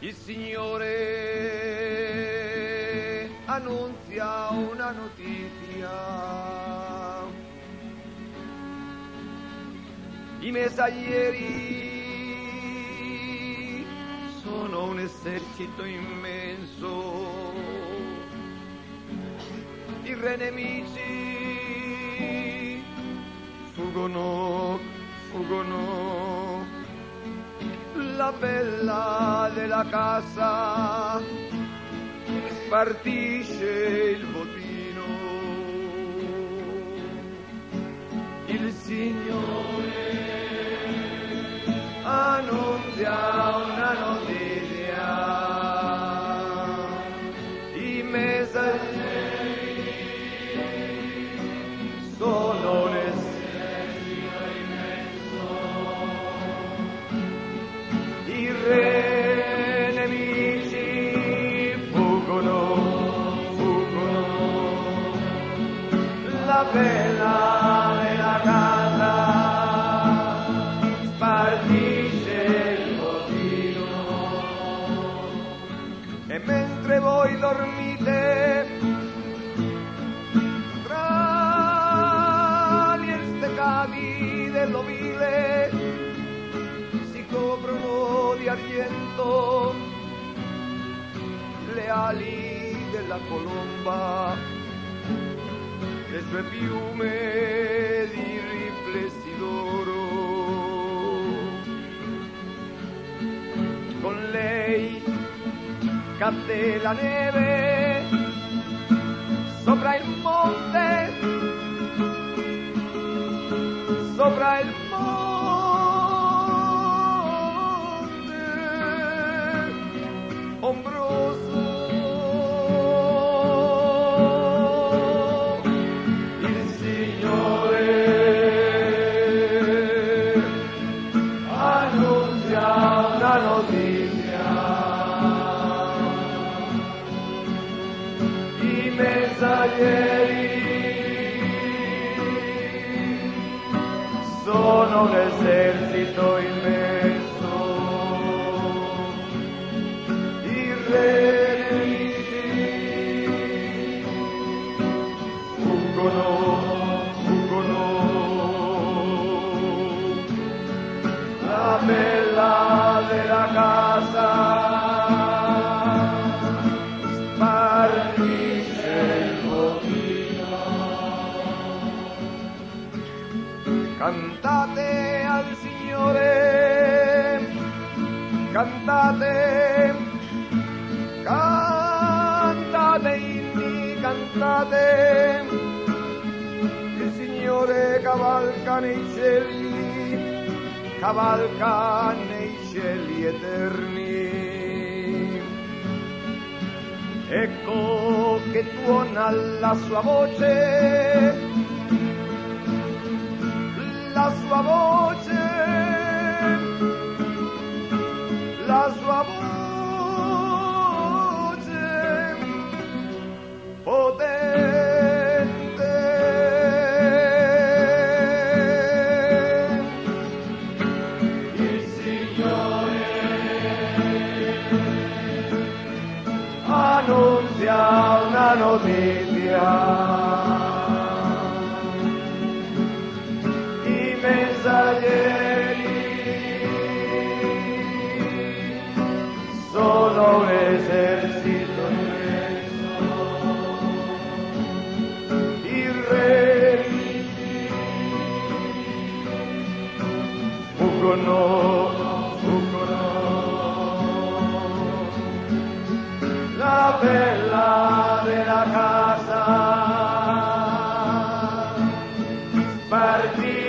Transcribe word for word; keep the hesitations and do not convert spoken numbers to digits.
Il Signore annunzia una notizia. I messaggeri sono un esercito immenso. I re nemici fuggono, fuggono. La bella della casa spartisce il bottino. Il Signore annunzia una notizia. I messaggeri sono un esercito immenso. I re nemici fuggono, fuggono. La bella della casa spartisce il bottino. E mentre voi dormite tra gli steccati dell'ovile, si coprono di argento le ali della colomba, le sue piume di riflessi d'oro. Con lei cade la neve sopra il monte, sopra il monte ombroso. Il Signore annunzia una notizia. I messaggeri sono un esercito immenso. I re nemici fuggono, fuggono. La bella della casa spartisce il bottino. Cantate al Signore, cantate, cantate inni, cantate. Il Signore cavalca nei cieli, cavalca nei cieli eterni. Ecco che tuona la sua voce, la sua voce, la sua voce potente. Il Signore annunzia una notizia. Messaggeri sono un esercito immenso. I re fuggono, fuggono. La bella della casa spartisce